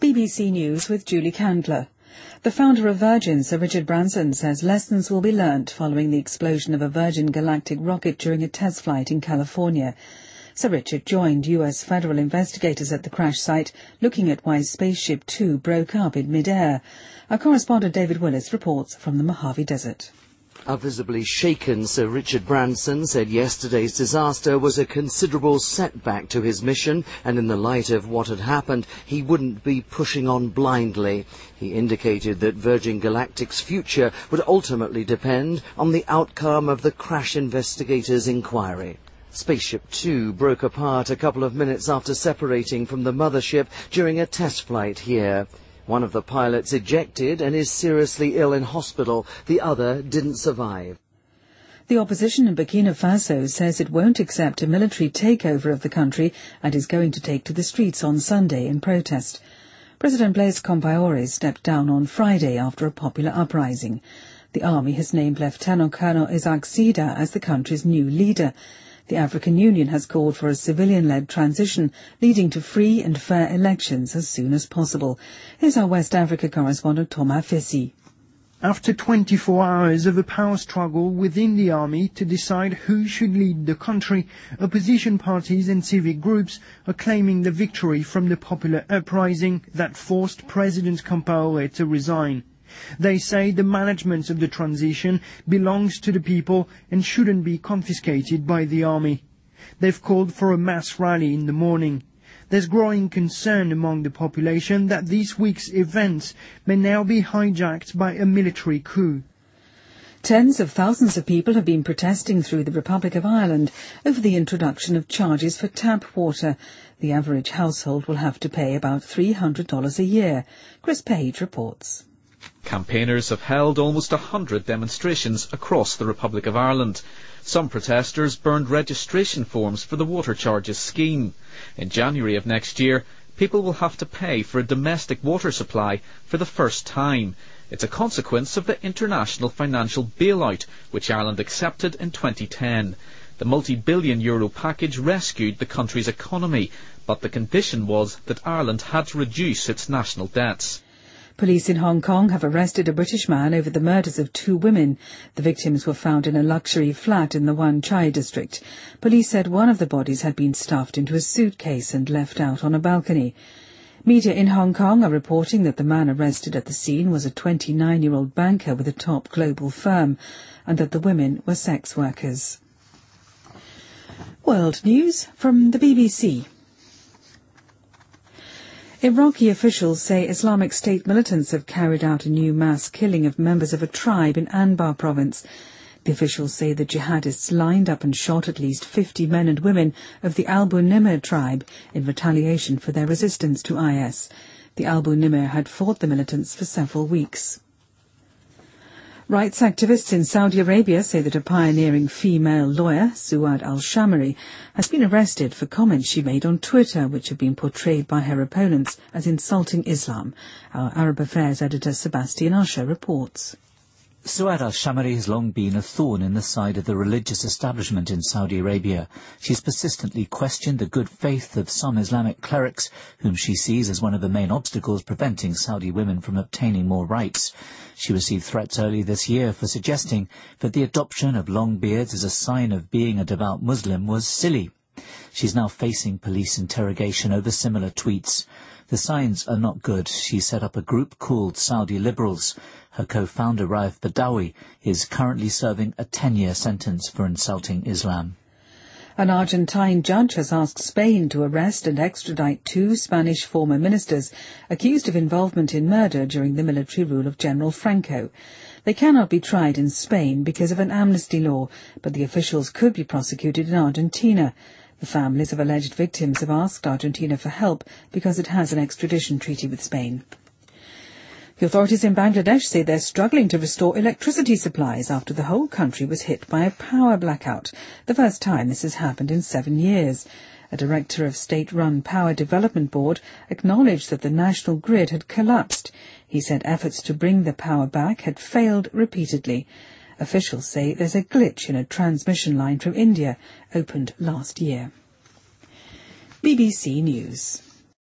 BBC News with Julie Candler. The founder of Virgin, Sir Richard Branson, says lessons will be learnt following the explosion of a Virgin Galactic rocket during a test flight in California. Sir Richard joined US federal investigators at the crash site, looking at why Spaceship Two broke up in mid-air. Our correspondent David Willis reports from the Mojave Desert. A visibly shaken Sir Richard Branson said yesterday's disaster was a considerable setback to his mission, and in the light of what had happened, he wouldn't be pushing on blindly. He indicated that Virgin Galactic's future would ultimately depend on the outcome of the crash investigators' inquiry. Spaceship Two broke apart a couple of minutes after separating from the mothership during a test flight here. One of the pilots ejected and is seriously ill in hospital. The other didn't survive. The opposition in Burkina Faso says it won't accept a military takeover of the country and is going to take to the streets on Sunday in protest. President Blaise Compaoré stepped down on Friday after a popular uprising. The army has named Lieutenant Colonel Isaac Sida as the country's new leader. The African Union has called for a civilian-led transition, leading to free and fair elections as soon as possible. Here's our West Africa correspondent Thomas Fessy. After 24 hours of a power struggle within the army to decide who should lead the country, opposition parties and civic groups are claiming the victory from the popular uprising that forced President Compaoré to resign. They say the management of the transition belongs to the people and shouldn't be confiscated by the army. They've called for a mass rally in the morning. There's growing concern among the population that this week's events may now be hijacked by a military coup. Tens of thousands of people have been protesting through the Republic of Ireland over the introduction of charges for tap water. The average household will have to pay about $300 a year. Chris Page reports. Campaigners have held almost 100 demonstrations across the Republic of Ireland. Some protesters burned registration forms for the water charges scheme. In January of next year, people will have to pay for a domestic water supply for the first time. It's a consequence of the international financial bailout, which Ireland accepted in 2010. The multi-billion euro package rescued the country's economy, but the condition was that Ireland had to reduce its national debts. Police in Hong Kong have arrested a British man over the murders of 2 women. The victims were found in a luxury flat in the Wan Chai district. Police said one of the bodies had been stuffed into a suitcase and left out on a balcony. Media in Hong Kong are reporting that the man arrested at the scene was a 29-year-old banker with a top global firm, and that the women were sex workers. World News from the BBC. Iraqi officials say Islamic State militants have carried out a new mass killing of members of a tribe in Anbar province. The officials say the jihadists lined up and shot at least 50 men and women of the Albu Nimr tribe in retaliation for their resistance to IS. The Albu Nimr had fought the militants for several weeks. Rights activists in Saudi Arabia say that a pioneering female lawyer, Suad al-Shamari, has been arrested for comments she made on Twitter, which have been portrayed by her opponents as insulting Islam. Our Arab Affairs editor Sebastian Usher reports. Suad al-Shamari has long been a thorn in the side of the religious establishment in Saudi Arabia. She's persistently questioned the good faith of some Islamic clerics, whom she sees as one of the main obstacles preventing Saudi women from obtaining more rights. She received threats early this year for suggesting that the adoption of long beards as a sign of being a devout Muslim was silly. She's now facing police interrogation over similar tweets. The signs are not good. She set up a group called Saudi Liberals. Her co-founder, Raif Badawi, is currently serving a 10-year sentence for insulting Islam. An Argentine judge has asked Spain to arrest and extradite 2 Spanish former ministers accused of involvement in murder during the military rule of General Franco. They cannot be tried in Spain because of an amnesty law, but the officials could be prosecuted in Argentina. The families of alleged victims have asked Argentina for help because it has an extradition treaty with Spain. The authorities in Bangladesh say they're struggling to restore electricity supplies after the whole country was hit by a power blackout, the first time this has happened in 7 years. A director of state-run Power Development Board acknowledged that the national grid had collapsed. He said efforts to bring the power back had failed repeatedly. Officials say there's a glitch in a transmission line from India, opened last year. BBC News.